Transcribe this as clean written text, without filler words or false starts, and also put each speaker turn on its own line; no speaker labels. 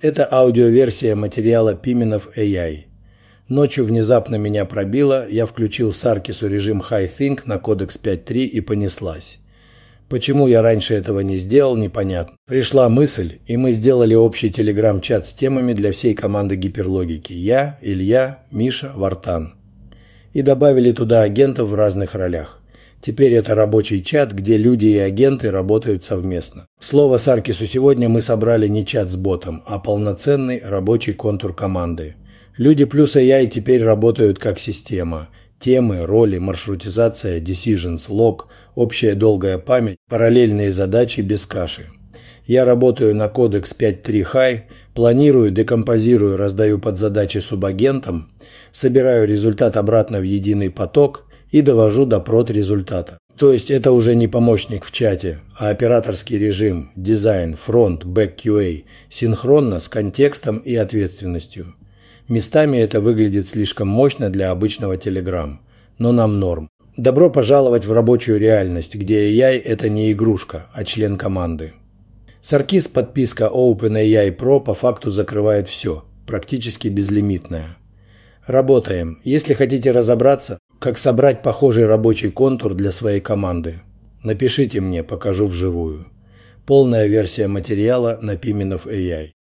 Это аудиоверсия материала Pimenov AI. Ночью внезапно меня пробило, я включил Sarkisу режим High Think на кодекс 5.3 и понеслась. Почему я раньше этого не сделал, непонятно. Пришла мысль, и мы сделали общий телеграм-чат с темами для всей команды гиперлогики. Я, Илья, Миша, Вартан. И добавили туда агентов в разных ролях. Теперь это рабочий чат, где люди и агенты работают совместно. Слово Sarkisу сегодня мы собрали не чат с ботом, а полноценный рабочий контур команды. Люди плюс AI теперь работают как система. Темы, роли, маршрутизация, decisions, лог, общая долгая память, параллельные задачи без каши. Я работаю на кодекс 5.3 High, планирую, декомпозирую, раздаю подзадачи субагентам, собираю результат обратно в единый поток и довожу до прод-результата. То есть это уже не помощник в чате, а операторский режим, дизайн, фронт, бэк QA, синхронно с контекстом и ответственностью. Местами это выглядит слишком мощно для обычного Telegram, но нам норм. Добро пожаловать в рабочую реальность, где AI – это не игрушка, а член команды. Sarkis подписка OpenAI Pro по факту закрывает все, практически безлимитная. Работаем. Если хотите разобраться, как собрать похожий рабочий контур для своей команды, напишите мне, покажу вживую. Полная версия материала на Pimenov AI.